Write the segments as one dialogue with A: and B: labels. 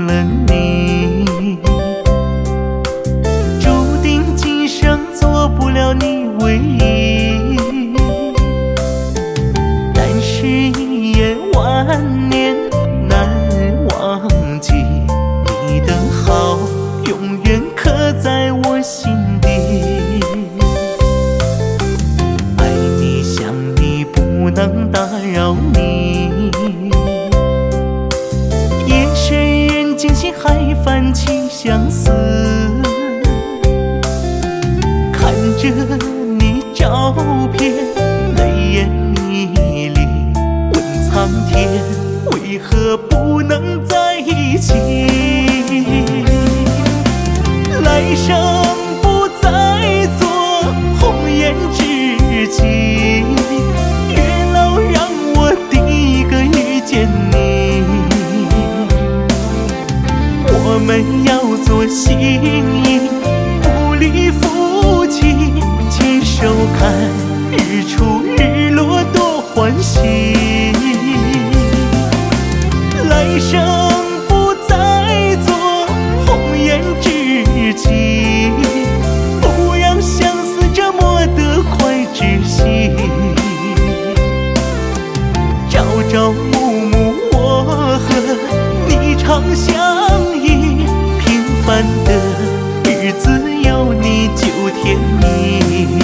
A: 了你，注定今生做不了你唯一。但是一眼万年难忘记，你的好永远刻在我心底。爱你想你不能打扰你，夜深人静心还泛起相思。看着你照片泪眼迷离，问苍天为何不能在一起。来生不再做红颜知己，月老让我第一个遇见你。我们要做心意，不离夫妻，牵手看日出日落多欢喜。来生不再做红颜知己，不让相思折磨得快窒息。朝朝暮暮我和你常相依，平凡的日子有你就甜蜜。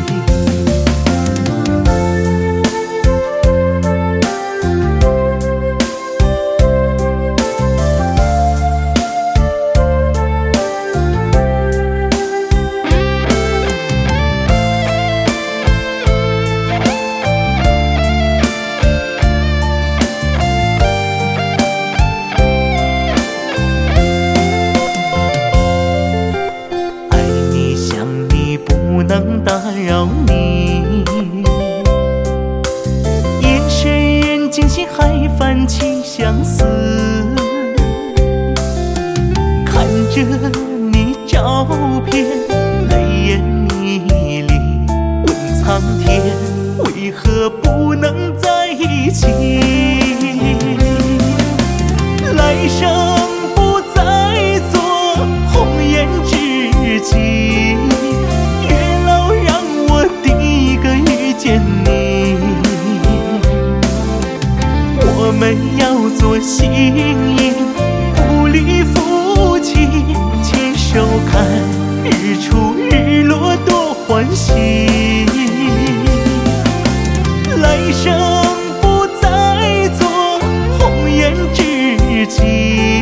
A: 不能打扰你，夜深人静心还泛起相思。看着你照片泪眼迷离，问苍天为何不能在一起。来生不再做红颜知己，我们要做心意，不离夫妻，牵手看日出日落多欢喜。来生不再做红颜知己，